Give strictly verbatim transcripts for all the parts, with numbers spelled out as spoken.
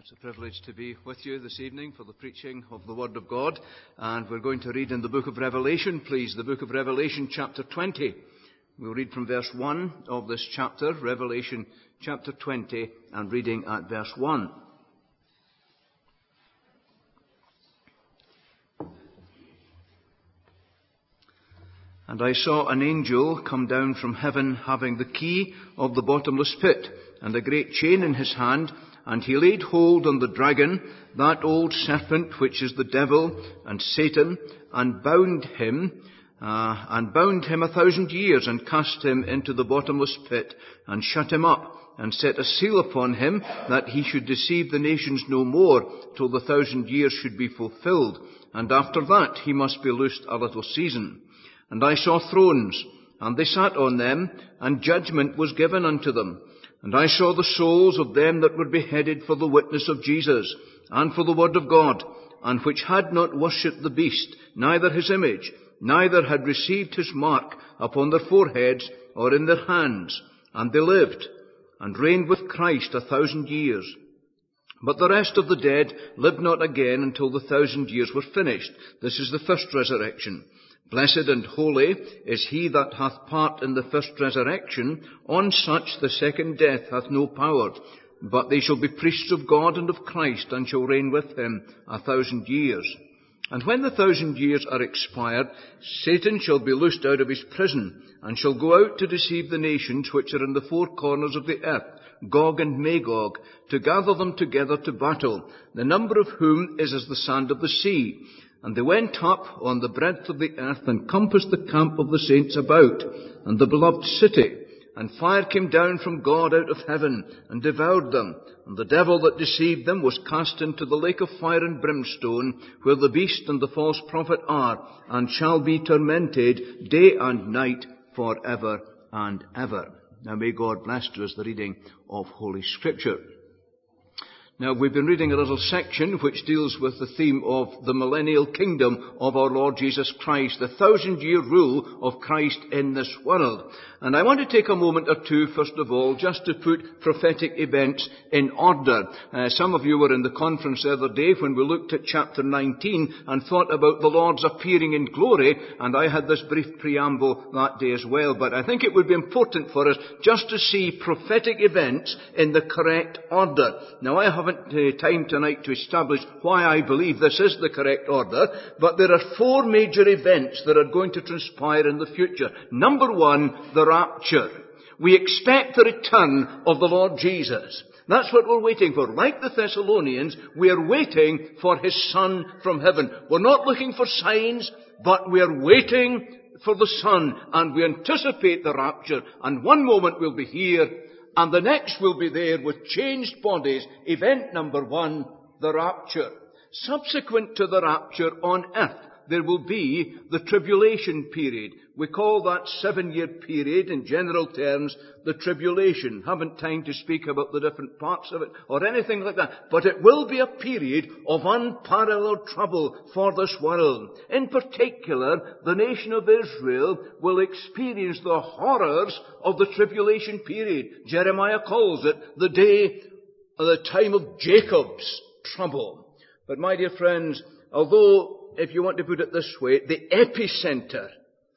It's a privilege to be with you this evening for the preaching of the Word of God. And we're going to read in the book of Revelation, please. The book of Revelation, chapter twenty. We'll read from verse one of this chapter, Revelation chapter twenty, and reading at verse one. And I saw an angel come down from heaven, having the key of the bottomless pit, and a great chain in his hand. And he laid hold on the dragon, that old serpent, which is the devil and Satan, and bound him, uh, and bound him a thousand years, and cast him into the bottomless pit, and shut him up, and set a seal upon him, that he should deceive the nations no more, till the thousand years should be fulfilled. And after that he must be loosed a little season. And I saw thrones, and they sat on them, and judgment was given unto them. And I saw the souls of them that were beheaded for the witness of Jesus, and for the word of God, and which had not worshipped the beast, neither his image, neither had received his mark upon their foreheads or in their hands. And they lived, and reigned with Christ a thousand years. But the rest of the dead lived not again until the thousand years were finished. This is the first resurrection. Blessed and holy is he that hath part in the first resurrection. On such the second death hath no power. But they shall be priests of God and of Christ, and shall reign with him a thousand years. And when the thousand years are expired, Satan shall be loosed out of his prison, and shall go out to deceive the nations which are in the four corners of the earth, Gog and Magog, to gather them together to battle, the number of whom is as the sand of the sea. And they went up on the breadth of the earth, and compassed the camp of the saints about, and the beloved city. And fire came down from God out of heaven, and devoured them. And the devil that deceived them was cast into the lake of fire and brimstone, where the beast and the false prophet are, and shall be tormented day and night for ever and ever. Now may God bless to us the reading of Holy Scripture. Now, we've been reading a little section which deals with the theme of the millennial kingdom of our Lord Jesus Christ, the thousand-year rule of Christ in this world. And I want to take a moment or two, first of all, just to put prophetic events in order. Uh, some of you were in the conference the other day when we looked at chapter nineteen and thought about the Lord's appearing in glory, and I had this brief preamble that day as well. But I think it would be important for us just to see prophetic events in the correct order. Now, I have haven't uh, time tonight to establish why I believe this is the correct order, but there are four major events that are going to transpire in the future. Number one, the rapture. We expect the return of the Lord Jesus. That's what we're waiting for. Like the Thessalonians, we are waiting for his Son from heaven. We're not looking for signs, but we are waiting for the Son, and we anticipate the rapture. And one moment we'll be here, and the next will be there with changed bodies. Event number one, the rapture. Subsequent to the rapture on earth, there will be the tribulation period. We call that seven-year period in general terms the tribulation. Haven't time to speak about the different parts of it or anything like that. But it will be a period of unparalleled trouble for this world. In particular, the nation of Israel will experience the horrors of the tribulation period. Jeremiah calls it the day, the time of Jacob's trouble. But my dear friends, although, if you want to put it this way, the epicenter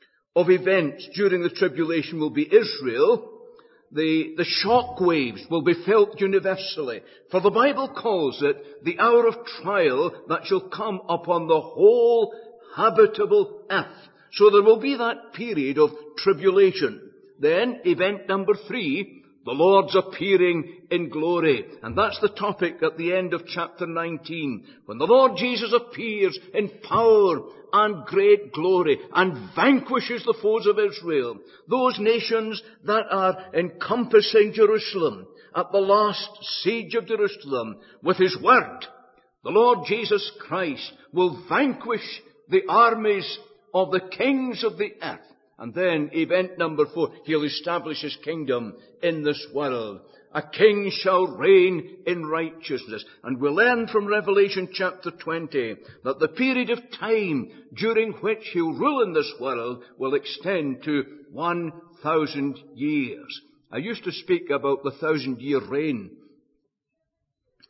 of events during the tribulation will be Israel, the, the shock waves will be felt universally. For the Bible calls it the hour of trial that shall come upon the whole habitable earth. So there will be that period of tribulation. Then, event number three, the Lord's appearing in glory. And that's the topic at the end of chapter nineteen. When the Lord Jesus appears in power and great glory and vanquishes the foes of Israel, those nations that are encompassing Jerusalem at the last siege of Jerusalem with his word, the Lord Jesus Christ will vanquish the armies of the kings of the earth. And then, event number four, he'll establish his kingdom in this world. A king shall reign in righteousness. And we learn from Revelation chapter twenty that the period of time during which he'll rule in this world will extend to one thousand years. I used to speak about the thousand-year reign.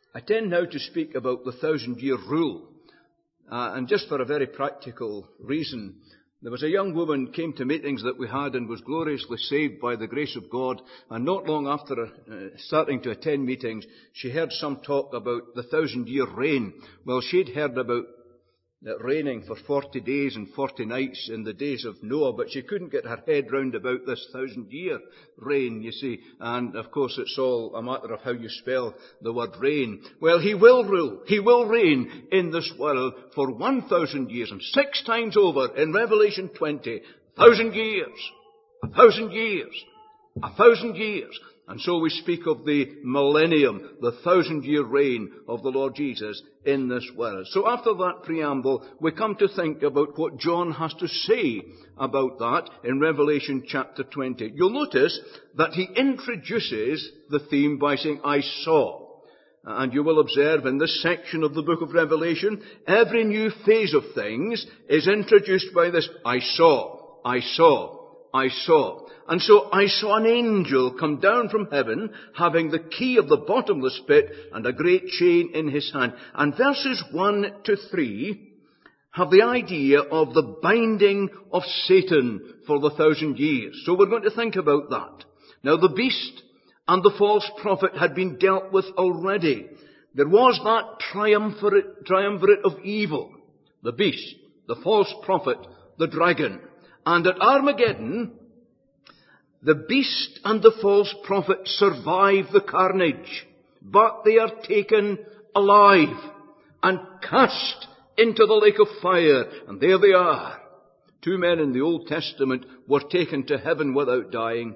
I tend now to speak about the thousand-year rule, uh, and just for a very practical reason. There was a young woman came to meetings that we had and was gloriously saved by the grace of God, and not long after uh, starting to attend meetings, she heard some talk about the thousand-year reign. Well, she'd heard about it raining for forty days and forty nights in the days of Noah, but she couldn't get her head round about this thousand-year reign, you see. And, of course, it's all a matter of how you spell the word reign. Well, he will rule. He will reign in this world for one thousand years. And six times over in Revelation twenty, a thousand years, a thousand years, a thousand years. And so we speak of the millennium, the thousand-year reign of the Lord Jesus in this world. So after that preamble, we come to think about what John has to say about that in Revelation chapter twenty. You'll notice that he introduces the theme by saying, I saw. And you will observe in this section of the book of Revelation, every new phase of things is introduced by this, I saw, I saw, I saw. And so I saw an angel come down from heaven, having the key of the bottomless pit and a great chain in his hand. And verses one to three have the idea of the binding of Satan for the thousand years. So we're going to think about that. Now the beast and the false prophet had been dealt with already. There was that triumvirate, triumvirate of evil. The beast, the false prophet, the dragon. And at Armageddon, the beast and the false prophet survive the carnage, but they are taken alive and cast into the lake of fire. And there they are. Two men in the Old Testament were taken to heaven without dying.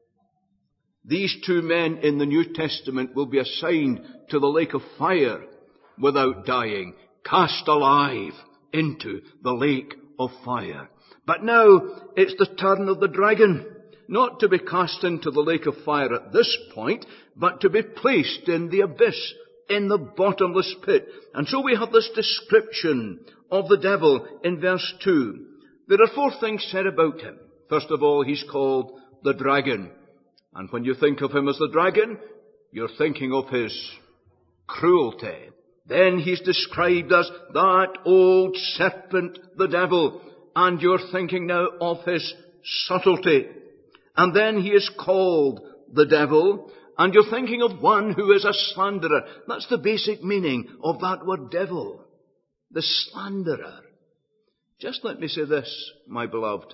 These two men in the New Testament will be assigned to the lake of fire without dying, cast alive into the lake of fire. But now it's the turn of the dragon. Not to be cast into the lake of fire at this point, but to be placed in the abyss, in the bottomless pit. And so we have this description of the devil in verse two. There are four things said about him. First of all, he's called the dragon. And when you think of him as the dragon, you're thinking of his cruelty. Then he's described as that old serpent, the devil. And you're thinking now of his subtlety. And then he is called the devil, and you're thinking of one who is a slanderer. That's the basic meaning of that word devil. The slanderer. Just let me say this, my beloved.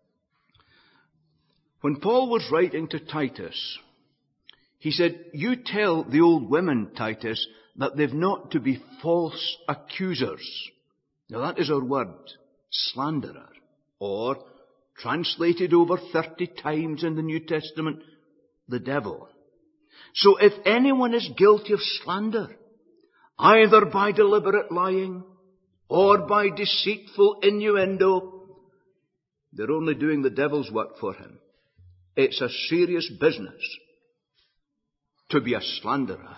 When Paul was writing to Titus, he said, you tell the old women, Titus, that they've not to be false accusers. Now that is our word, slanderer, or translated over thirty times in the New Testament, the devil. So if anyone is guilty of slander, either by deliberate lying or by deceitful innuendo, they're only doing the devil's work for him. It's a serious business to be a slanderer.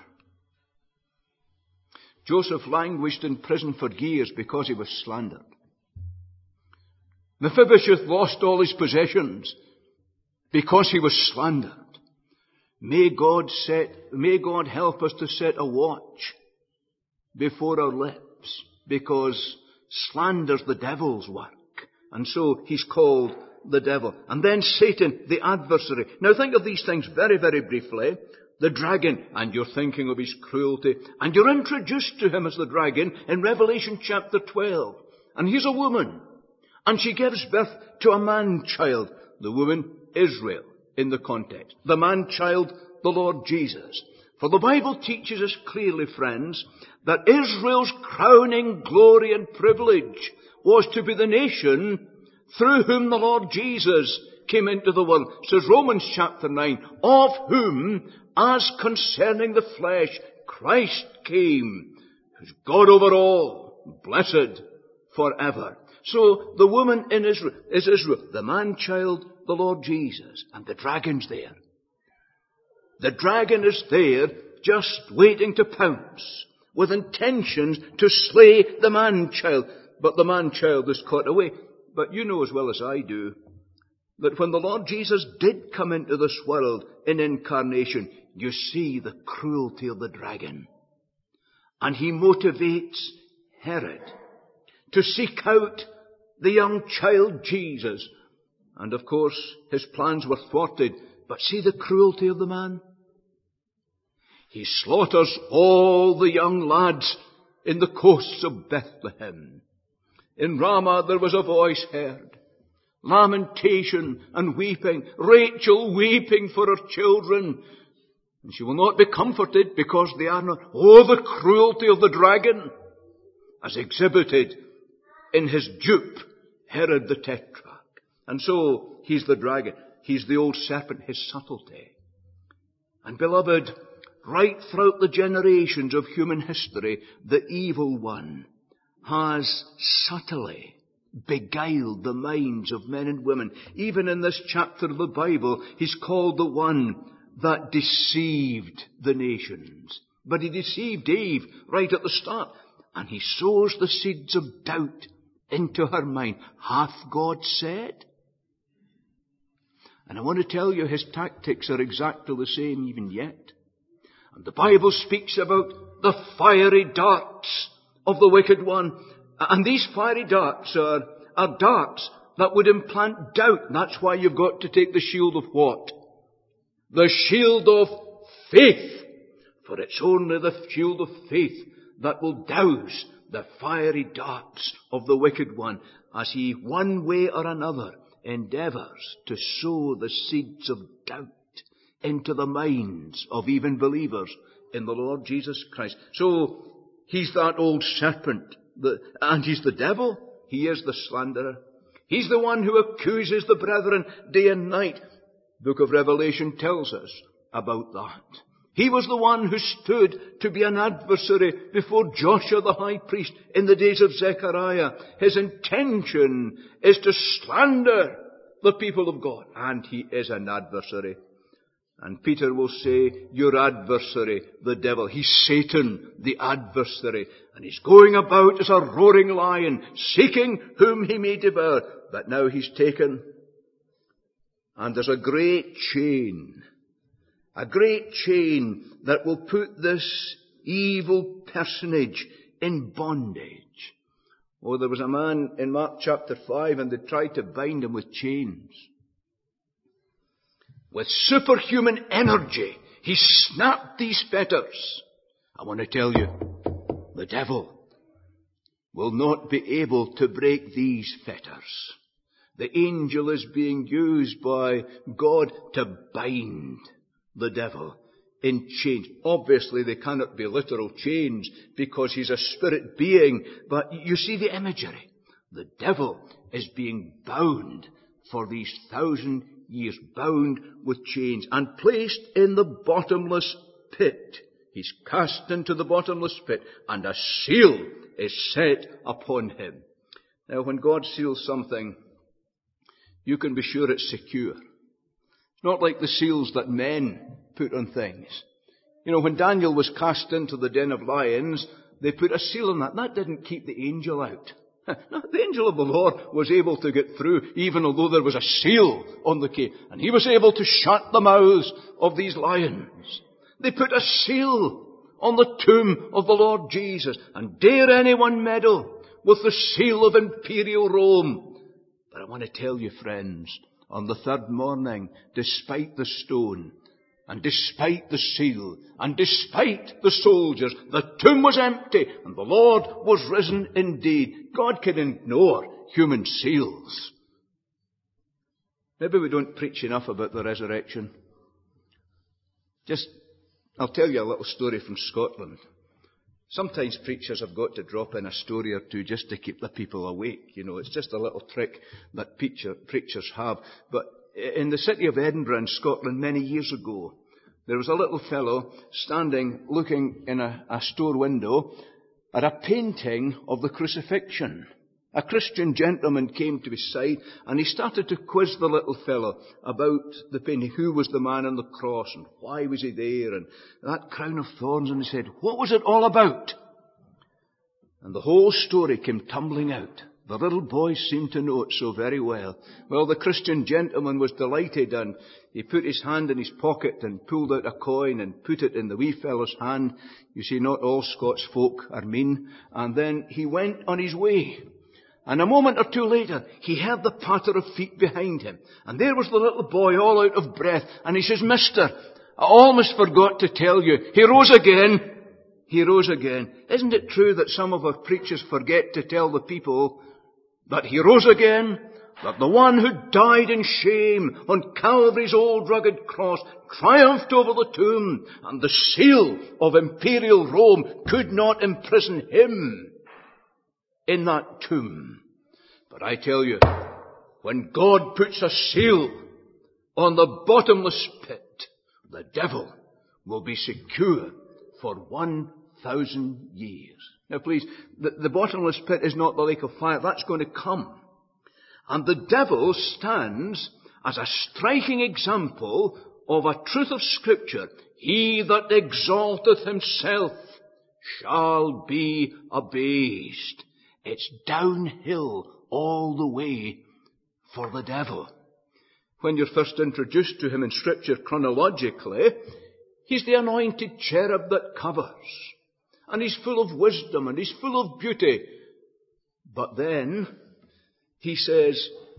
Joseph languished in prison for years because he was slandered. Mephibosheth lost all his possessions because he was slandered. May God set, may God help us to set a watch before our lips, because slander's the devil's work. And so he's called the devil. And then Satan, the adversary. Now think of these things very, very briefly. The dragon, and you're thinking of his cruelty, and you're introduced to him as the dragon in Revelation chapter twelve. And he's a woman. And she gives birth to a man-child, the woman Israel in the context. The man-child, the Lord Jesus. For the Bible teaches us clearly, friends, that Israel's crowning glory and privilege was to be the nation through whom the Lord Jesus came into the world. Says Romans chapter nine, of whom, as concerning the flesh, Christ came, who's God over all, blessed forever. So the woman in Israel is Israel, the man-child, the Lord Jesus, and the dragon's there. The dragon is there just waiting to pounce with intentions to slay the man-child. But the man-child is caught away. But you know as well as I do that when the Lord Jesus did come into this world in incarnation, you see the cruelty of the dragon. And he motivates Herod to seek out the young child Jesus. And of course, his plans were thwarted. But see the cruelty of the man. He slaughters all the young lads in the coasts of Bethlehem. In Ramah there was a voice heard, lamentation and weeping, Rachel weeping for her children. And she will not be comforted because they are not. Oh, the cruelty of the dragon, as exhibited in his dupe, Herod the Tetrarch. And so, he's the dragon. He's the old serpent, his subtlety. And beloved, right throughout the generations of human history, the evil one has subtly beguiled the minds of men and women. Even in this chapter of the Bible, he's called the one that deceived the nations. But he deceived Eve right at the start. And he sows the seeds of doubt into her mind. Hath God said? And I want to tell you, his tactics are exactly the same even yet. And the Bible speaks about the fiery darts of the wicked one. And these fiery darts are, are darts that would implant doubt. And that's why you've got to take the shield of what? The shield of faith. For it's only the shield of faith that will douse the fiery darts of the wicked one as he, one way or another, endeavours to sow the seeds of doubt into the minds of even believers in the Lord Jesus Christ. So, he's that old serpent, the, and he's the devil. He is the slanderer. He's the one who accuses the brethren day and night. The book of Revelation tells us about that. He was the one who stood to be an adversary before Joshua the high priest in the days of Zechariah. His intention is to slander the people of God. And he is an adversary. And Peter will say, your adversary, the devil. He's Satan, the adversary. And he's going about as a roaring lion, seeking whom he may devour. But now he's taken. And there's a great chain. A great chain that will put this evil personage in bondage. Oh, there was a man in Mark chapter five, and they tried to bind him with chains. With superhuman energy, he snapped these fetters. I want to tell you, the devil will not be able to break these fetters. The angel is being used by God to bind the devil in chains. Obviously, they cannot be literal chains because he's a spirit being. But you see the imagery. The devil is being bound for these thousand years, bound with chains and placed in the bottomless pit. He's cast into the bottomless pit, and a seal is set upon him. Now, when God seals something, you can be sure it's secure. Not like the seals that men put on things. You know, when Daniel was cast into the den of lions, they put a seal on that. That didn't keep the angel out. No, the angel of the Lord was able to get through, even although there was a seal on the cave. And he was able to shut the mouths of these lions. They put a seal on the tomb of the Lord Jesus. And dare anyone meddle with the seal of imperial Rome. But I want to tell you, friends, on the third morning, despite the stone, and despite the seal, and despite the soldiers, the tomb was empty, and the Lord was risen indeed. God can ignore human seals. Maybe we don't preach enough about the resurrection. Just, I'll tell you a little story from Scotland. Sometimes preachers have got to drop in a story or two just to keep the people awake. You know, it's just a little trick that preacher, preachers have. But in the city of Edinburgh in Scotland many years ago, there was a little fellow standing looking in a, a store window at a painting of the crucifixion. A Christian gentleman came to his side and he started to quiz the little fellow about the painting. Who was the man on the cross and why was he there and that crown of thorns? And he said, what was it all about? And the whole story came tumbling out. The little boy seemed to know it so very well. Well, the Christian gentleman was delighted, and he put his hand in his pocket and pulled out a coin and put it in the wee fellow's hand. You see, not all Scots folk are mean. And then he went on his way. And a moment or two later, he heard the patter of feet behind him. And there was the little boy all out of breath. And he says, "Mister, I almost forgot to tell you, he rose again." He rose again. Isn't it true that some of our preachers forget to tell the people that he rose again? That the one who died in shame on Calvary's old rugged cross triumphed over the tomb, and the seal of imperial Rome could not imprison him in that tomb. But I tell you, when God puts a seal on the bottomless pit, the devil will be secure for one thousand years. Now please, the, the bottomless pit is not the lake of fire. That's going to come. And the devil stands as a striking example of a truth of Scripture. He that exalteth himself shall be abased. It's downhill all the way for the devil. When you're first introduced to him in Scripture chronologically, he's the anointed cherub that covers. And he's full of wisdom and he's full of beauty. But then he says,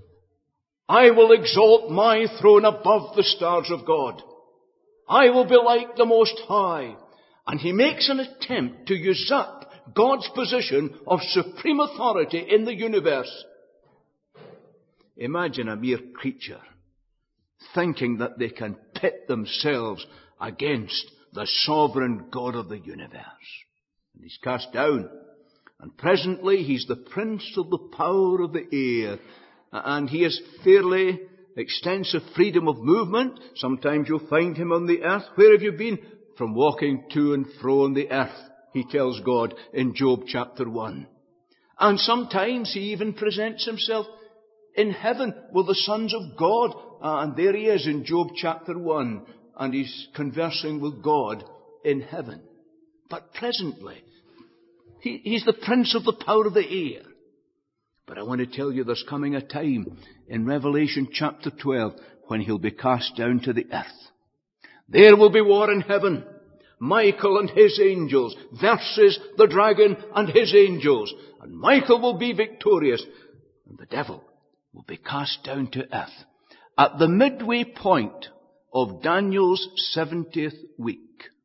"I will exalt my throne above the stars of God. I will be like the Most High." And he makes an attempt to usurp God's position of supreme authority in the universe. Imagine a mere creature thinking that they can pit themselves against the sovereign God of the universe. And he's cast down. And presently he's the prince of the power of the air. And he has fairly extensive freedom of movement. Sometimes you'll find him on the earth. Where have you been? From walking to and fro on the earth, he tells God in Job chapter one. And sometimes he even presents himself in heaven with the sons of God. And there he is in Job chapter one. And he's conversing with God in heaven. But presently, he, he's the prince of the power of the air. But I want to tell you there's coming a time in Revelation chapter twelve when he'll be cast down to the earth. There will be war in heaven. Michael and his angels versus the dragon and his angels. And Michael will be victorious. And the devil will be cast down to earth at the midway point of Daniel's seventieth week.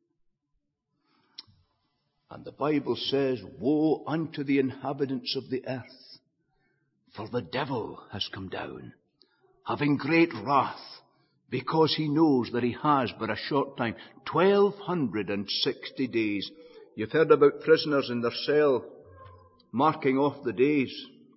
And the Bible says, "Woe unto the inhabitants of the earth, for the devil has come down, having great wrath, because he knows that he has but a short time, twelve hundred and sixty days." You've heard about prisoners in their cell marking off the days.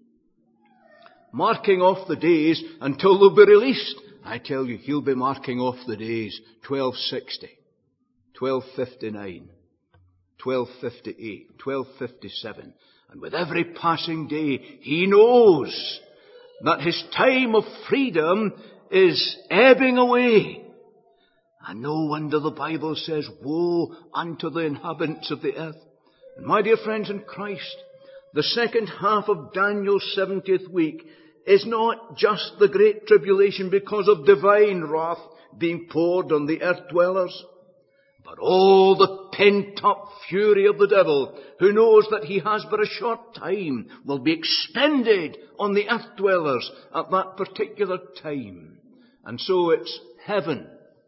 Marking off the days until they'll be released. I tell you, he'll be marking off the days. twelve sixty, twelve fifty-nine, twelve fifty-eight, twelve fifty-seven. And with every passing day, he knows that his time of freedom is ebbing away. And no wonder the Bible says, "Woe unto the inhabitants of the earth." And my dear friends in Christ, the second half of Daniel's seventieth week is not just the great tribulation because of divine wrath being poured on the earth dwellers, but all the pent-up fury of the devil, who knows that he has but a short time, will be expended on the earth dwellers at that particular time. And so it's heaven,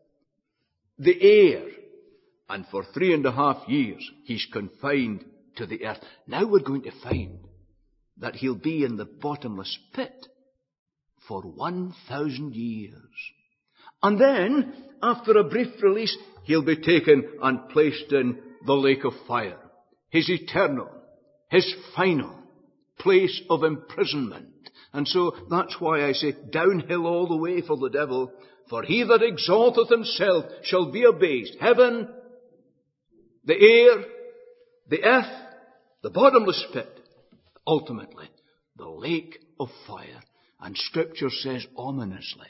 the air, and for three and a half years he's confined to the earth. Now we're going to find that he'll be in the bottomless pit for one thousand years. And then, after a brief release, he'll be taken and placed in the lake of fire. His eternal, his final place of imprisonment. And so that's why I say downhill all the way for the devil. For he that exalteth himself shall be abased. Heaven, the air, the earth, the bottomless pit, ultimately the lake of fire. And Scripture says ominously,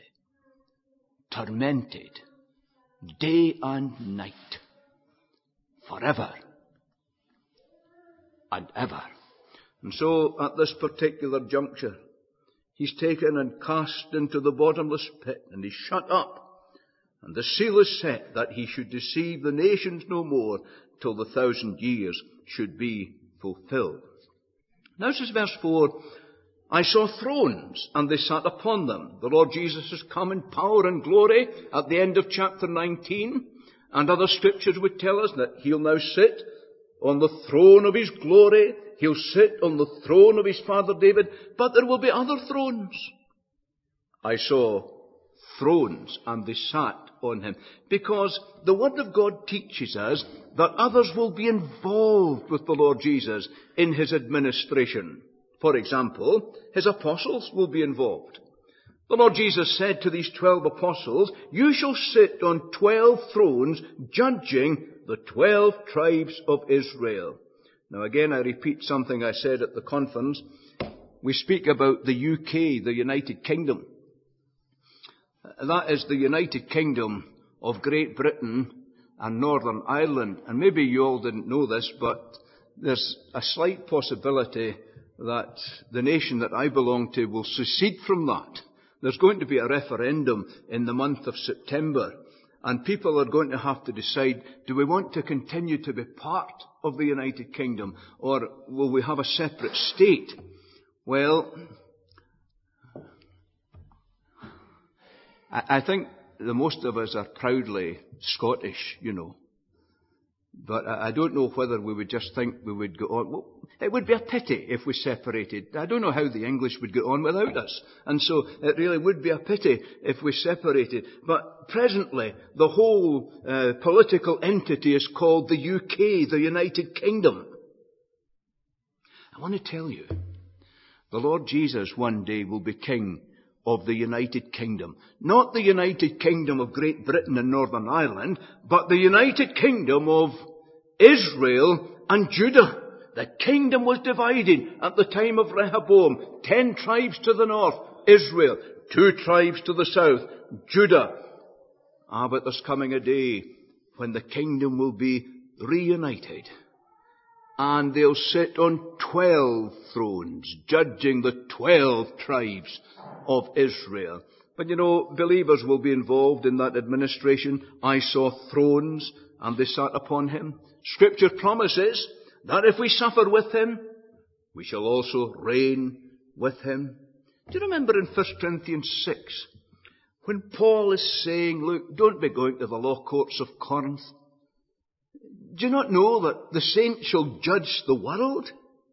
tormented day and night, forever and ever. And so, at this particular juncture, he's taken and cast into the bottomless pit, and he's shut up. And the seal is set that he should deceive the nations no more till the thousand years should be fulfilled. Now says verse four, I saw thrones, and they sat upon them. The Lord Jesus has come in power and glory at the end of chapter nineteen. And other scriptures would tell us that he'll now sit on the throne of his glory. He'll sit on the throne of his father David. But there will be other thrones. I saw thrones, and they sat on him. Because the Word of God teaches us that others will be involved with the Lord Jesus in his administration. For example, his apostles will be involved. The Lord Jesus said to these twelve apostles, you shall sit on twelve thrones, judging the twelve tribes of Israel. Now again, I repeat something I said at the conference. We speak about the U K, the United Kingdom. That is the United Kingdom of Great Britain and Northern Ireland. And maybe you all didn't know this, but there's a slight possibility that the nation that I belong to will secede from that. There's going to be a referendum in the month of September, and people are going to have to decide, do we want to continue to be part of the United Kingdom, or will we have a separate state? Well, I think the most of us are proudly Scottish, you know. But I don't know whether we would just think we would go on. Well, it would be a pity if we separated. I don't know how the English would get on without us. And so it really would be a pity if we separated. But presently, the whole uh, political entity is called the U K, the United Kingdom. I want to tell you, the Lord Jesus one day will be king of the United Kingdom. Not the United Kingdom of Great Britain and Northern Ireland, but the United Kingdom of Israel and Judah. The kingdom was divided at the time of Rehoboam. Ten tribes to the north, Israel. Two tribes to the south, Judah. Ah, but there's coming a day when the kingdom will be reunited. And they'll sit on twelve thrones, judging the twelve tribes of Israel. But you know, believers will be involved in that administration. I saw thrones, and they sat upon him. Scripture promises that if we suffer with him, we shall also reign with him. Do you remember in First Corinthians six, when Paul is saying, look, don't be going to the law courts of Corinth. Do you not know that the saints shall judge the world?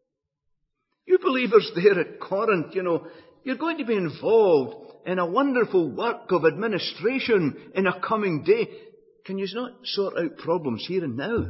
You believers there at Corinth, you know, you're going to be involved in a wonderful work of administration in a coming day. Can you not sort out problems here and now?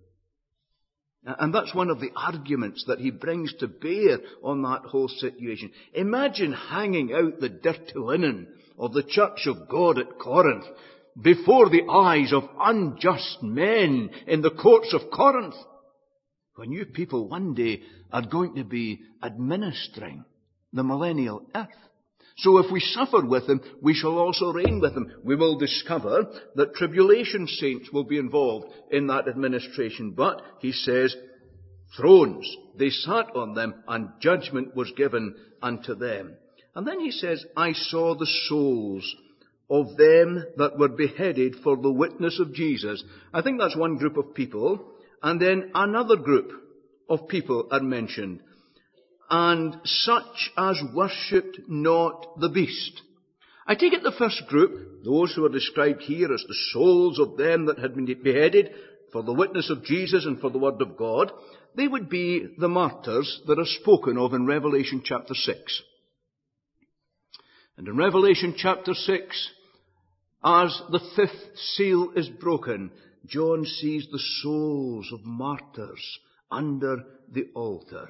And that's one of the arguments that he brings to bear on that whole situation. Imagine hanging out the dirty linen of the church of God at Corinth before the eyes of unjust men in the courts of Corinth, when you people one day are going to be administering the millennial earth. So if we suffer with him, we shall also reign with him. We will discover that tribulation saints will be involved in that administration. But, he says, thrones, they sat on them, and judgment was given unto them. And then he says, I saw the souls of them that were beheaded for the witness of Jesus. I think that's one group of people. And then another group of people are mentioned. And such as worshipped not the beast. I take it the first group, those who are described here as the souls of them that had been beheaded for the witness of Jesus and for the word of God, they would be the martyrs that are spoken of in Revelation chapter six. And in Revelation chapter six, as the fifth seal is broken, John sees the souls of martyrs under the altar.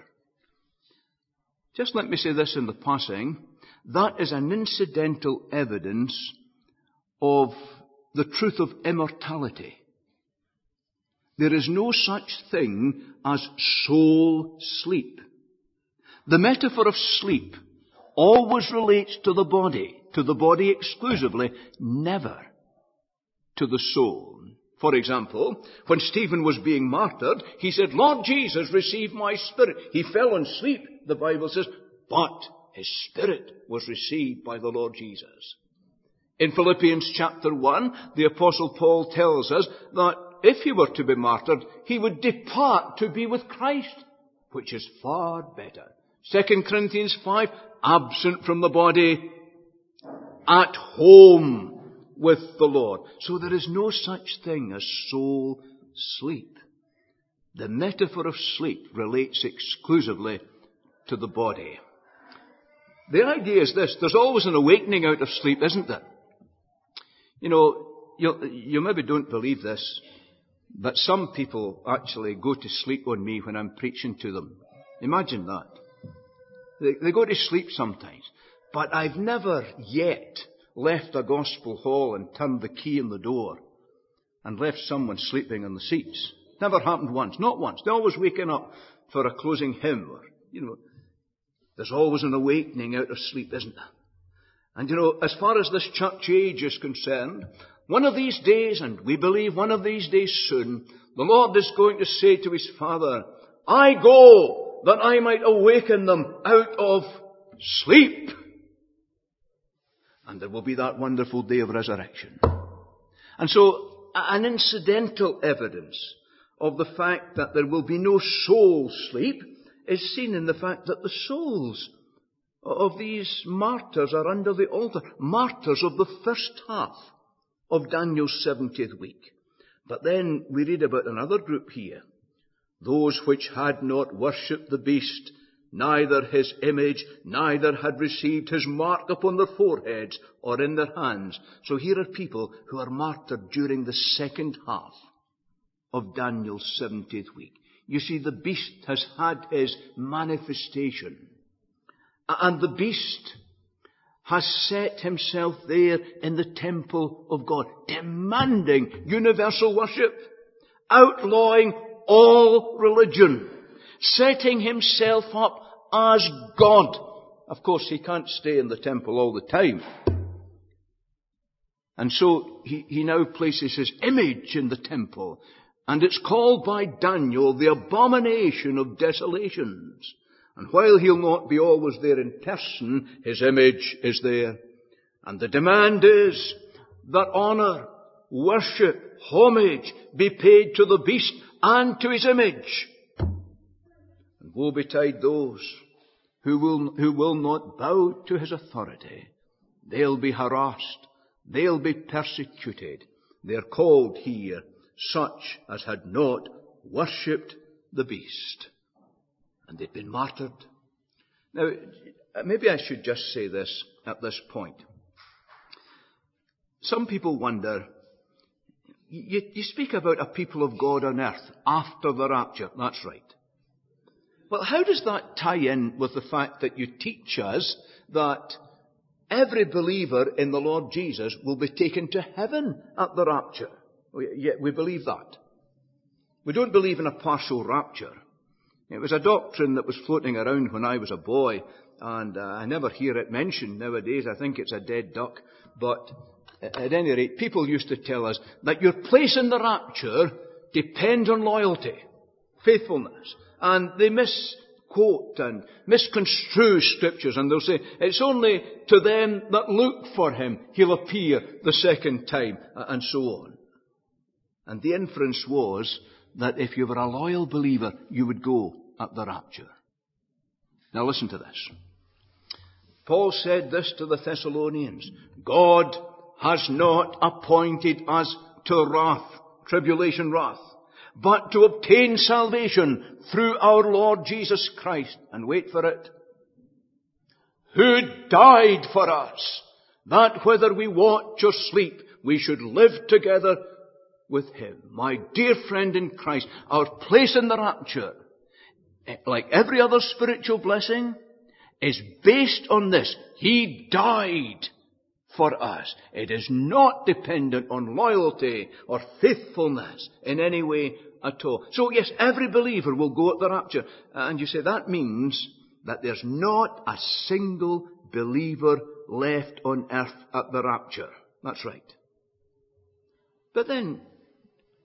Just let me say this in the passing. That is an incidental evidence of the truth of immortality. There is no such thing as soul sleep. The metaphor of sleep always relates to the body, to the body exclusively, never to the soul. For example, when Stephen was being martyred, he said, Lord Jesus, receive my spirit. He fell asleep, the Bible says, but his spirit was received by the Lord Jesus. In Philippians chapter one, the Apostle Paul tells us that if he were to be martyred, he would depart to be with Christ, which is far better. Second Corinthians five, absent from the body, at home with the Lord. So there is no such thing as soul sleep. The metaphor of sleep relates exclusively to the body. The idea is this: there's always an awakening out of sleep, isn't there? You know, you, you maybe don't believe this, but some people actually go to sleep on me when I'm preaching to them. Imagine that. They, they go to sleep sometimes. But I've never yet left a gospel hall and turned the key in the door and left someone sleeping on the seats. Never happened once. Not once. They're always waking up for a closing hymn. Or, you know, there's always an awakening out of sleep, isn't there? And you know, as far as this church age is concerned, one of these days, and we believe one of these days soon, the Lord is going to say to his Father, I go that I might awaken them out of sleep. And there will be that wonderful day of resurrection. And so, an incidental evidence of the fact that there will be no soul sleep is seen in the fact that the souls of these martyrs are under the altar. Martyrs of the first half of Daniel's seventieth week. But then we read about another group here. Those which had not worshipped the beast, neither his image, neither had received his mark upon their foreheads or in their hands. So here are people who are martyred during the second half of Daniel's seventieth week. You see, the beast has had his manifestation. And the beast has set himself there in the temple of God, demanding universal worship, outlawing all religion, setting himself up as God. Of course, he can't stay in the temple all the time. And so he, he now places his image in the temple. And it's called by Daniel the abomination of desolations. And while he'll not be always there in person, his image is there. And the demand is that honour, worship, homage be paid to the beast and to his image. And woe betide those who will, who will not bow to his authority. They'll be harassed. They'll be persecuted. They're called here such as had not worshipped the beast. And they'd been martyred. Now, maybe I should just say this at this point. Some people wonder, you, you speak about a people of God on earth after the rapture. That's right. Well, how does that tie in with the fact that you teach us that every believer in the Lord Jesus will be taken to heaven at the rapture? Yet we believe that. We don't believe in a partial rapture. It was a doctrine that was floating around when I was a boy, and uh, I never hear it mentioned nowadays. I think it's a dead duck. But at any rate, people used to tell us that your place in the rapture depends on loyalty, faithfulness. And they misquote and misconstrue scriptures, and they'll say, it's only to them that look for him he'll appear the second time, and so on. And the inference was that if you were a loyal believer, you would go at the rapture. Now listen to this. Paul said this to the Thessalonians: God has not appointed us to wrath, tribulation wrath, but to obtain salvation through our Lord Jesus Christ. And wait for it. Who died for us, that whether we watch or sleep, we should live together with him. My dear friend in Christ, our place in the rapture, like every other spiritual blessing, is based on this. He died for us. It is not dependent on loyalty or faithfulness in any way at all. So yes, every believer will go at the rapture. And you say that means that there's not a single believer left on earth at the rapture. That's right. But then,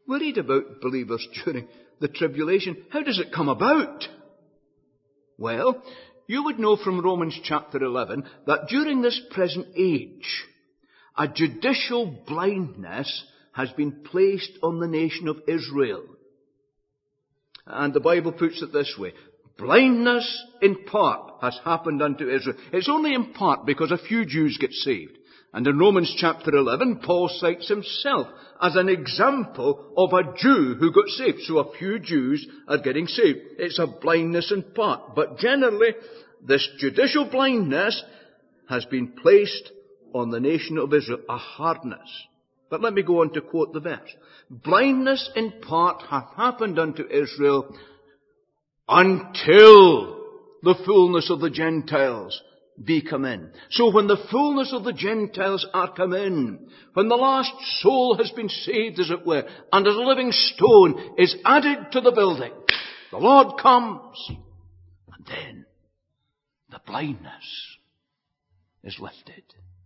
We read about believers during the tribulation. How does it come about? Well, you would know from Romans chapter eleven that during this present age, a judicial blindness has been placed on the nation of Israel. And the Bible puts it this way: blindness in part has happened unto Israel. It's only in part because a few Jews get saved. And in Romans chapter eleven, Paul cites himself as an example of a Jew who got saved. So a few Jews are getting saved. It's a blindness in part. But generally, this judicial blindness has been placed on the nation of Israel, a hardness. But let me go on to quote the verse. Blindness in part hath happened unto Israel until the fullness of the Gentiles be come in. So when the fullness of the Gentiles are come in, when the last soul has been saved, as it were, and as a living stone is added to the building, the Lord comes, and then the blindness is lifted.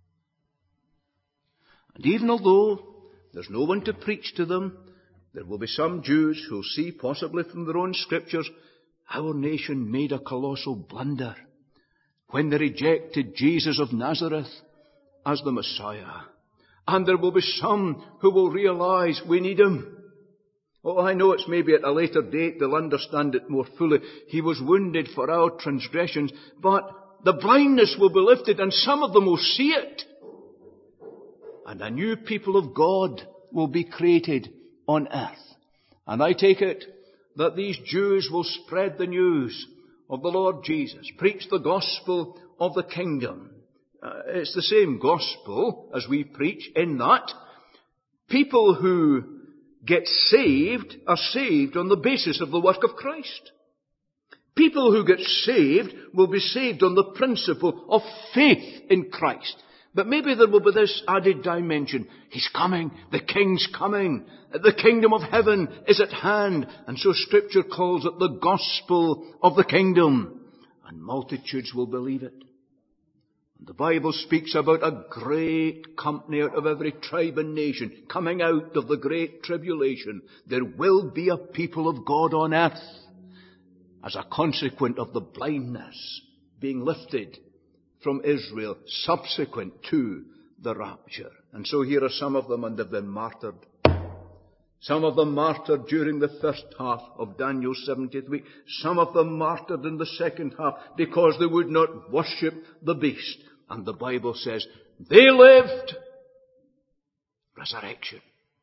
And even although there's no one to preach to them, there will be some Jews who'll see, possibly from their own scriptures, our nation made a colossal blunder when they rejected Jesus of Nazareth as the Messiah. And there will be some who will realize we need him. Oh, I know it's maybe at a later date they'll understand it more fully. He was wounded for our transgressions, but the blindness will be lifted and some of them will see it. And a new people of God will be created on earth. And I take it that these Jews will spread the news of the Lord Jesus, preach the gospel of the kingdom. Uh, it's the same gospel as we preach, in that people who get saved are saved on the basis of the work of Christ. People who get saved will be saved on the principle of faith in Christ. But maybe there will be this added dimension. He's coming. The King's coming. The kingdom of heaven is at hand. And so Scripture calls it the gospel of the kingdom. And multitudes will believe it. And the Bible speaks about a great company out of every tribe and nation coming out of the great tribulation. There will be a people of God on earth as a consequence of the blindness being lifted from Israel subsequent to the rapture. And so here are some of them, and they've been martyred. Some of them martyred during the first half of Daniel's seventieth week. Some of them martyred in the second half because they would not worship the beast. And the Bible says they lived resurrection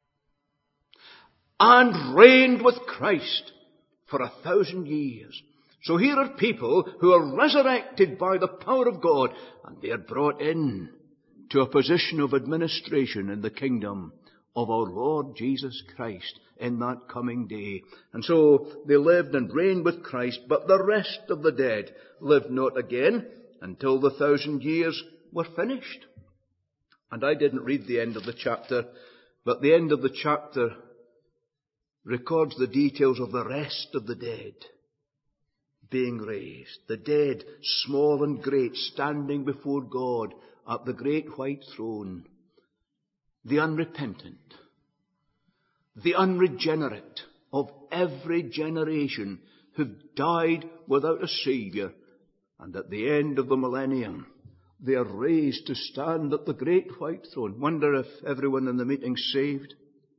and reigned with Christ for a thousand years. So here are people who are resurrected by the power of God, and they are brought in to a position of administration in the kingdom of our Lord Jesus Christ in that coming day. And so they lived and reigned with Christ, but the rest of the dead lived not again until the thousand years were finished. And I didn't read the end of the chapter, but the end of the chapter records the details of the rest of the dead being raised. The dead, small and great, standing before God at the great white throne. The unrepentant, the unregenerate of every generation who've died without a Saviour. And at the end of the millennium, they are raised to stand at the great white throne. Wonder if everyone in the meeting's saved?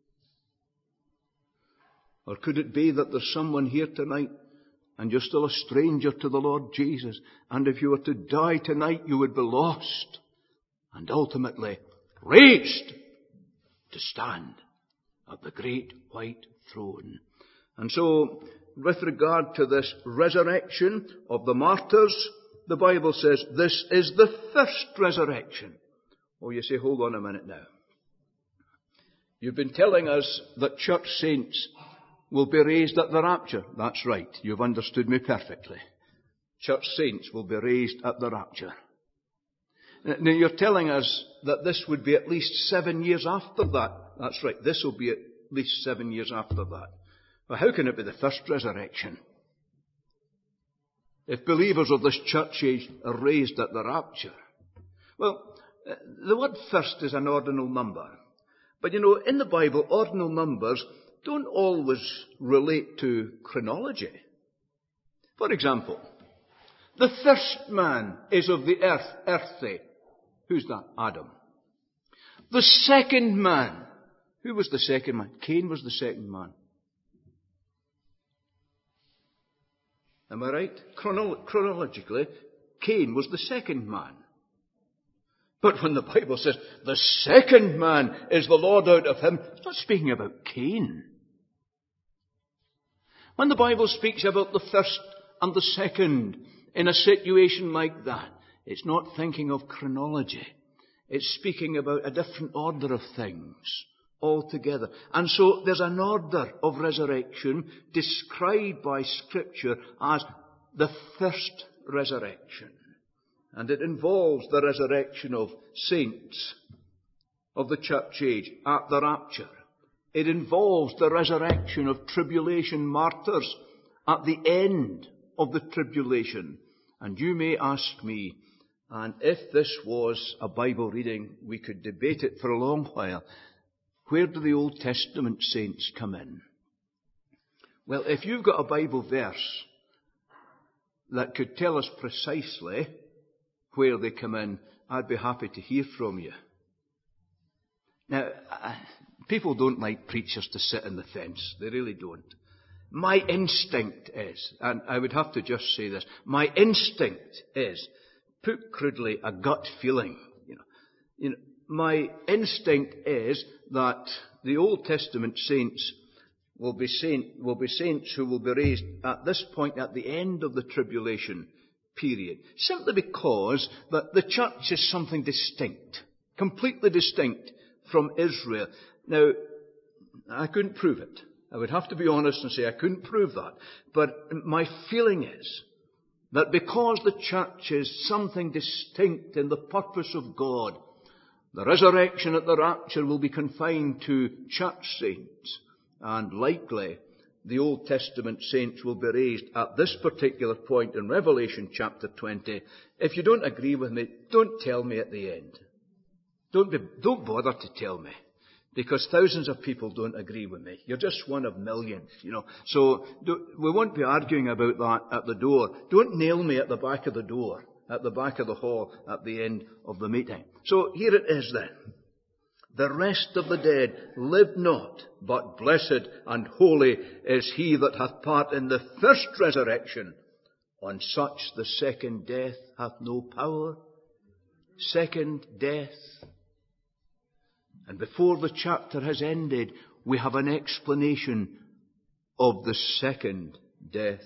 Or could it be that there's someone here tonight and you're still a stranger to the Lord Jesus, and if you were to die tonight, you would be lost and ultimately raised to stand at the great white throne. And so, with regard to this resurrection of the martyrs, the Bible says this is the first resurrection. Oh, you say, hold on a minute now. You've been telling us that church saints will be raised at the rapture. That's right. You've understood me perfectly. Church saints will be raised at the rapture. Now, you're telling us that this would be at least seven years after that. That's right. This will be at least seven years after that. Well, how can it be the first resurrection? If believers of this church age are raised at the rapture. Well, the word first is an ordinal number. But you know, in the Bible, ordinal numbers don't always relate to chronology. For example, the first man is of the earth, earthy. Who's that? Adam. The second man. Who was the second man? Cain was the second man. Am I right? Chronolo- chronologically, Cain was the second man. But when the Bible says the second man is the Lord out of him, it's not speaking about Cain. When the Bible speaks about the first and the second in a situation like that, it's not thinking of chronology. It's speaking about a different order of things altogether. And so there's an order of resurrection described by Scripture as the first resurrection. And it involves the resurrection of saints of the church age at the rapture. It involves the resurrection of tribulation martyrs at the end of the tribulation. And you may ask me, and if this was a Bible reading, we could debate it for a long while, where do the Old Testament saints come in? Well, if you've got a Bible verse that could tell us precisely where they come in, I'd be happy to hear from you. Now, people don't like preachers to sit on the fence. They really don't. My instinct is, and I would have to just say this, my instinct is, put crudely, a gut feeling. You know, you know, my instinct is that the Old Testament saints will be saint, will be saints who will be raised at this point at the end of the tribulation period. Simply because that the church is something distinct, completely distinct from Israel. Now, I couldn't prove it. I would have to be honest and say I couldn't prove that. But my feeling is that because the church is something distinct in the purpose of God, the resurrection at the rapture will be confined to church saints, and likely the Old Testament saints will be raised at this particular point in Revelation chapter twenty. If you don't agree with me, don't tell me at the end. Don't be, don't bother to tell me, because thousands of people don't agree with me. You're just one of millions, you know. So we won't be arguing about that at the door. Don't nail me at the back of the door, at the back of the hall, at the end of the meeting. So here it is then. The rest of the dead live not, but blessed and holy is he that hath part in the first resurrection. On such the second death hath no power. Second death. And before the chapter has ended, we have an explanation of the second death.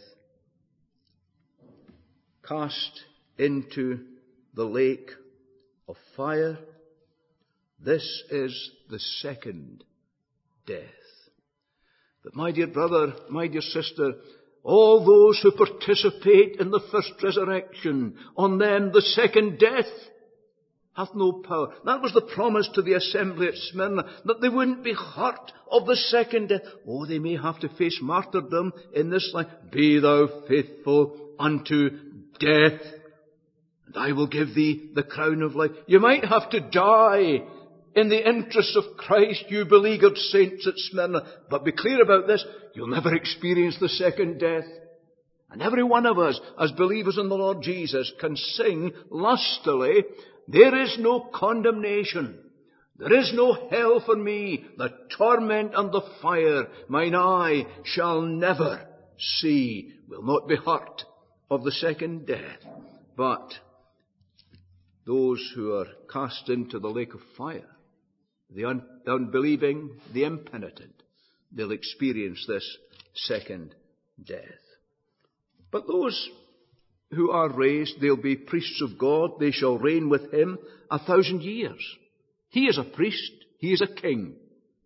Cast into the lake of fire. This is the second death. But my dear brother, my dear sister, all those who participate in the first resurrection, on them the second death hath no power. That was the promise to the assembly at Smyrna, that they wouldn't be hurt of the second death. Oh, they may have to face martyrdom in this life. Be thou faithful unto death, and I will give thee the crown of life. You might have to die in the interests of Christ, you beleaguered saints at Smyrna. But be clear about this, you'll never experience the second death. And every one of us, as believers in the Lord Jesus, can sing lustily, there is no condemnation. There is no hell for me. The torment and the fire mine eye shall never see. Will not be hurt of the second death. But those who are cast into the lake of fire, the un- unbelieving, the impenitent, they'll experience this second death. But those who are raised, they'll be priests of God. They shall reign with him a thousand years. He is a priest. He is a king.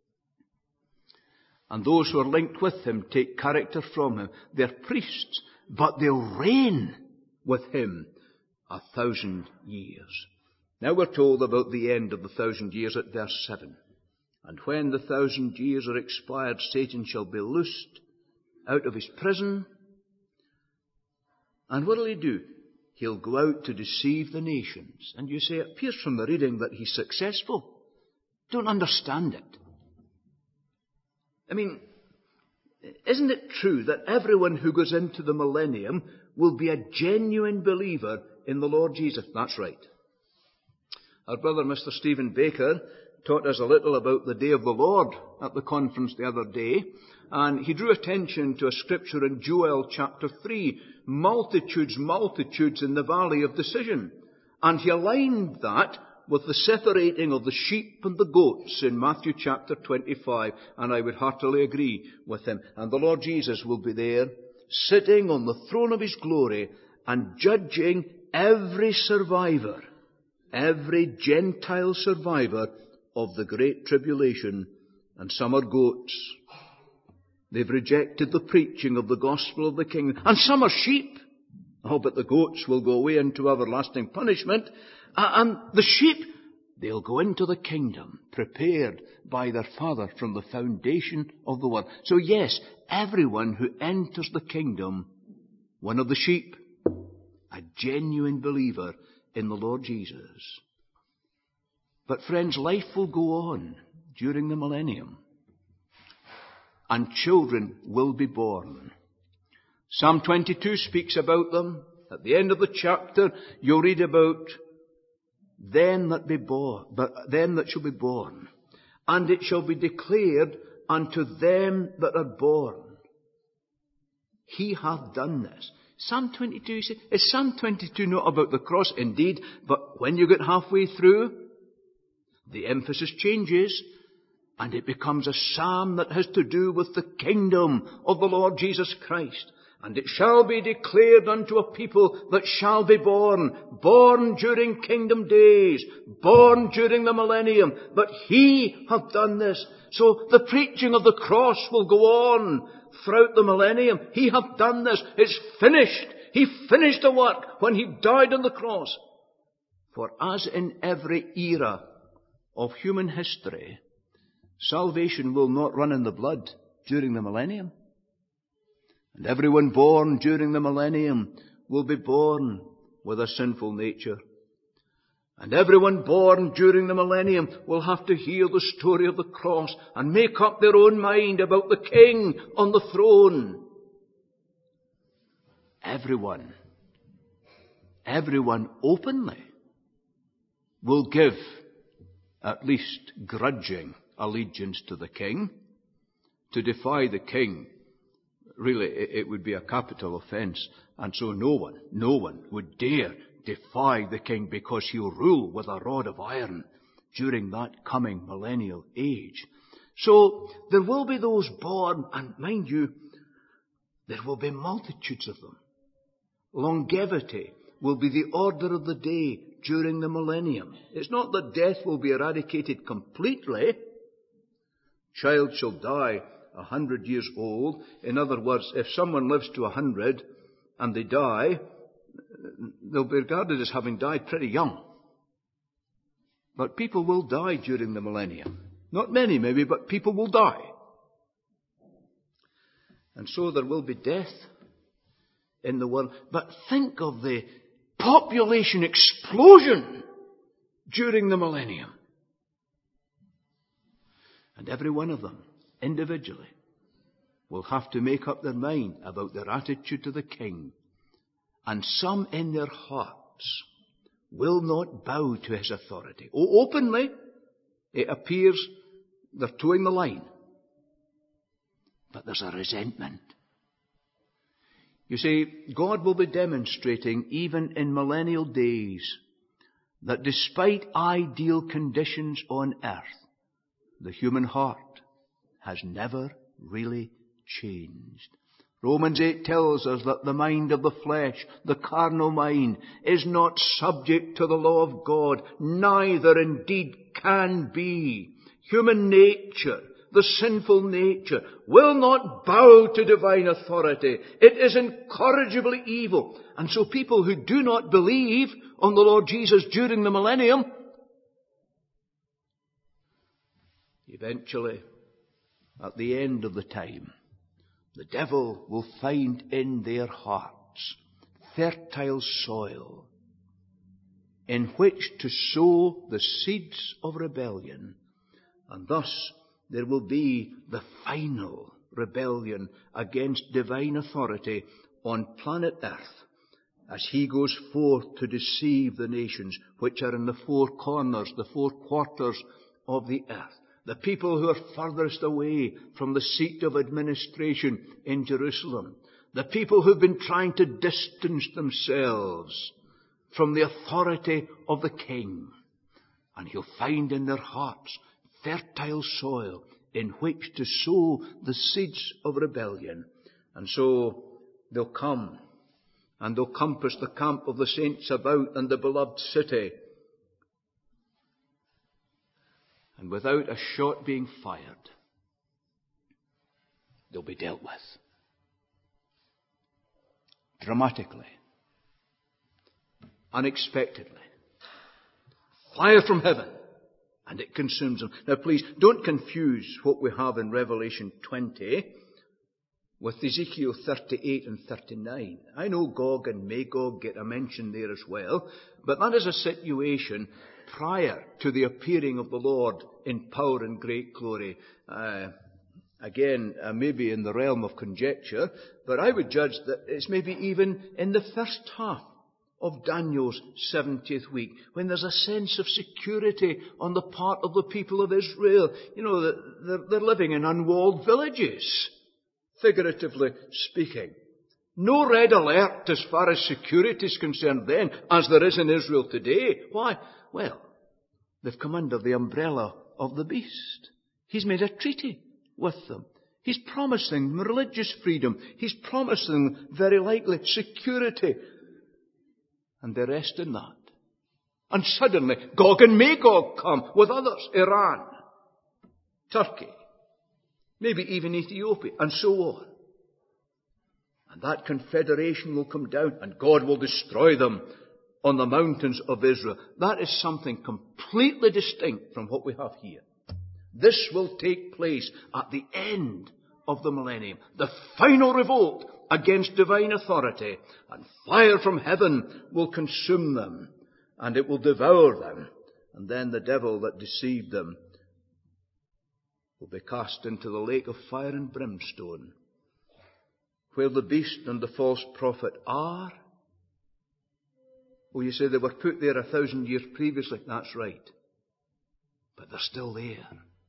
And those who are linked with him take character from him. They're priests, but they'll reign with him a thousand years. Now we're told about the end of the thousand years at verse seven. And when the thousand years are expired, Satan shall be loosed out of his prison. And what will he do? He'll go out to deceive the nations. And you say, it appears from the reading that he's successful. Don't understand it. I mean, Isn't it true that everyone who goes into the millennium will be a genuine believer in the Lord Jesus? That's right. Our brother, Mister Stephen Baker, taught us a little about the day of the Lord at the conference the other day, and he drew attention to a scripture in Joel chapter three, multitudes, multitudes in the valley of decision. And he aligned that with the separating of the sheep and the goats in Matthew chapter twenty-five, and I would heartily agree with him. And the Lord Jesus will be there, sitting on the throne of his glory and judging every survivor, every Gentile survivor of the great tribulation. And some are goats. They've rejected the preaching of the gospel of the kingdom. And some are sheep. Oh, but the goats will go away into everlasting punishment. Uh, and the sheep, they'll go into the kingdom prepared by their Father from the foundation of the world. So yes, everyone who enters the kingdom, one of the sheep, a genuine believer in the Lord Jesus. But friends, life will go on during the millennium, and children will be born. Psalm twenty-two speaks about them. At the end of the chapter, you'll read about them that be born, but them that shall be born, and it shall be declared unto them that are born, He hath done this. Psalm twenty-two, is Psalm twenty-two not about the cross? Indeed, but when you get halfway through, the emphasis changes, and it becomes a psalm that has to do with the kingdom of the Lord Jesus Christ. And it shall be declared unto a people that shall be born, born during kingdom days, born during the millennium. But He hath done this. So the preaching of the cross will go on throughout the millennium. He hath done this. It's finished. He finished the work when He died on the cross. For as in every era of human history, salvation will not run in the blood during the millennium. And everyone born during the millennium will be born with a sinful nature. And everyone born during the millennium will have to hear the story of the cross and make up their own mind about the King on the throne. Everyone, everyone openly will give at least grudging allegiance to the King. To defy the King, really, it would be a capital offence. And so no one, no one would dare defy the King, because He'll rule with a rod of iron during that coming millennial age. So there will be those born, and mind you, there will be multitudes of them. Longevity will be the order of the day during the millennium. It's not that death will be eradicated completely. Child shall die a hundred years old. In other words, if someone lives to a hundred and they die, they'll be regarded as having died pretty young. But people will die during the millennium. Not many maybe, but people will die. And so there will be death in the world. But think of the population explosion during the millennium. And every one of them, individually, will have to make up their mind about their attitude to the King. And some in their hearts will not bow to His authority. Oh, openly, it appears they're towing the line. But there's a resentment. You see, God will be demonstrating, even in millennial days, that despite ideal conditions on earth, the human heart has never really changed. Romans eight tells us that the mind of the flesh, the carnal mind, is not subject to the law of God, neither indeed can be. Human nature, the sinful nature, will not bow to divine authority. It is incorrigibly evil. And so people who do not believe on the Lord Jesus during the millennium, eventually, at the end of the time, the devil will find in their hearts fertile soil in which to sow the seeds of rebellion. And thus there will be the final rebellion against divine authority on planet Earth, as he goes forth to deceive the nations which are in the four corners, the four quarters of the earth. The people who are furthest away from the seat of administration in Jerusalem. The people who've been trying to distance themselves from the authority of the King. And he'll find in their hearts fertile soil in which to sow the seeds of rebellion. And so they'll come, and they'll compass the camp of the saints about and the beloved city. And without a shot being fired, they'll be dealt with. Dramatically. Unexpectedly. Fire from heaven. And it consumes them. Now please, don't confuse what we have in Revelation twenty with Ezekiel thirty-eight and thirty-nine. I know Gog and Magog get a mention there as well, but that is a situation prior to the appearing of the Lord in power and great glory. Uh, again, uh, maybe in the realm of conjecture, but I would judge that it's maybe even in the first half of Daniel's seventieth week, when there's a sense of security on the part of the people of Israel. You know, they're, they're living in unwalled villages, figuratively speaking. No red alert as far as security is concerned then, as there is in Israel today. Why? Well, they've come under the umbrella of the beast. He's made a treaty with them. He's promising them religious freedom. He's promising them, very likely, security. And they rest in that. And suddenly, Gog and Magog come with others. Iran, Turkey, maybe even Ethiopia, and so on. And that confederation will come down, and God will destroy them on the mountains of Israel. That is something completely distinct from what we have here. This will take place at the end of the millennium. The final revolt against divine authority, and fire from heaven will consume them, and it will devour them. And then the devil that deceived them will be cast into the lake of fire and brimstone, where the beast and the false prophet are. Oh, you say they were put there a thousand years previously. That's right. But they're still there.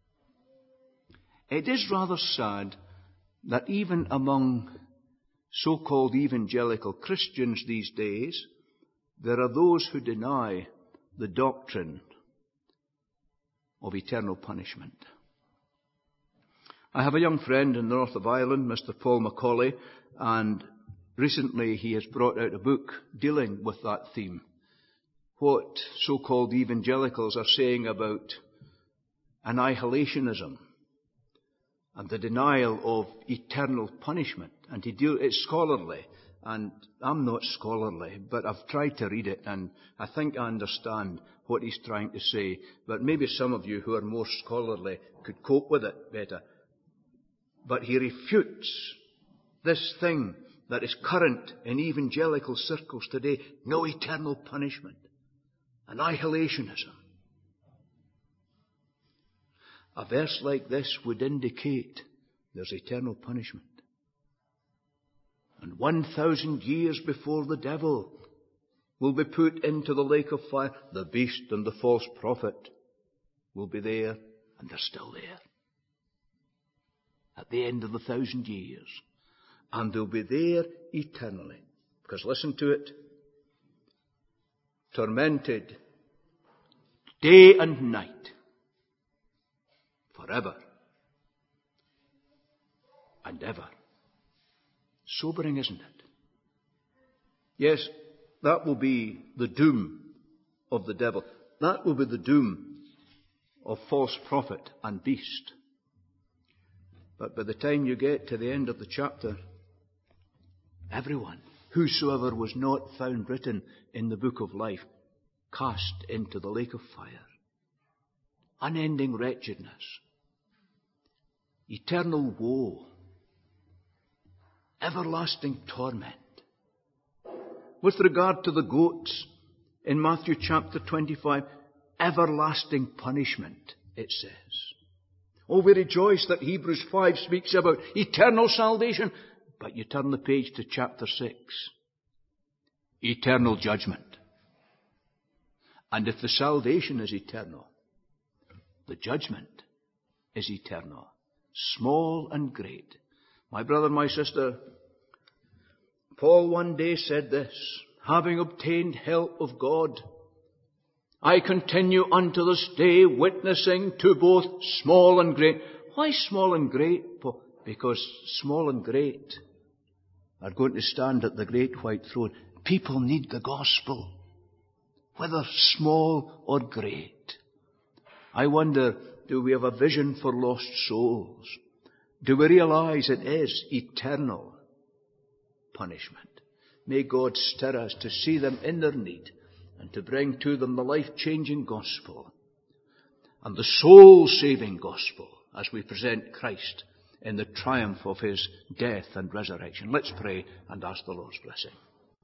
It is rather sad that even among so-called evangelical Christians these days, there are those who deny the doctrine of eternal punishment. I have a young friend in the north of Ireland, Mister Paul Macaulay, and recently he has brought out a book dealing with that theme. What so-called evangelicals are saying about annihilationism and the denial of eternal punishment. And he deal, it's scholarly, and I'm not scholarly, but I've tried to read it, and I think I understand what he's trying to say. But maybe some of you who are more scholarly could cope with it better. But he refutes this thing that is current in evangelical circles today. No eternal punishment. Annihilationism. A verse like this would indicate there's eternal punishment. And one thousand years before the devil will be put into the lake of fire, the beast and the false prophet will be there, and they're still there. At the end of the thousand years. And they'll be there eternally. Because listen to it. Tormented day and night. Forever and ever. Sobering, isn't it? Yes, that will be the doom of the devil. That will be the doom of false prophet and beast. But by the time you get to the end of the chapter, everyone, whosoever was not found written in the book of life, cast into the lake of fire. Unending wretchedness. Eternal woe. Everlasting torment. With regard to the goats, in Matthew chapter twenty-five, everlasting punishment, it says. Oh, we rejoice that Hebrews five speaks about eternal salvation. But you turn the page to chapter six. Eternal judgment. And if the salvation is eternal, the judgment is eternal. Small and great. My brother, my sister, Paul one day said this, having obtained help of God, I continue unto this day witnessing to both small and great. Why small and great? Because small and great are going to stand at the great white throne. People need the gospel, whether small or great. I wonder, do we have a vision for lost souls? Do we realize it is eternal punishment? May God stir us to see them in their need and to bring to them the life-changing gospel and the soul-saving gospel as we present Christ in the triumph of his death and resurrection. Let's pray and ask the Lord's blessing.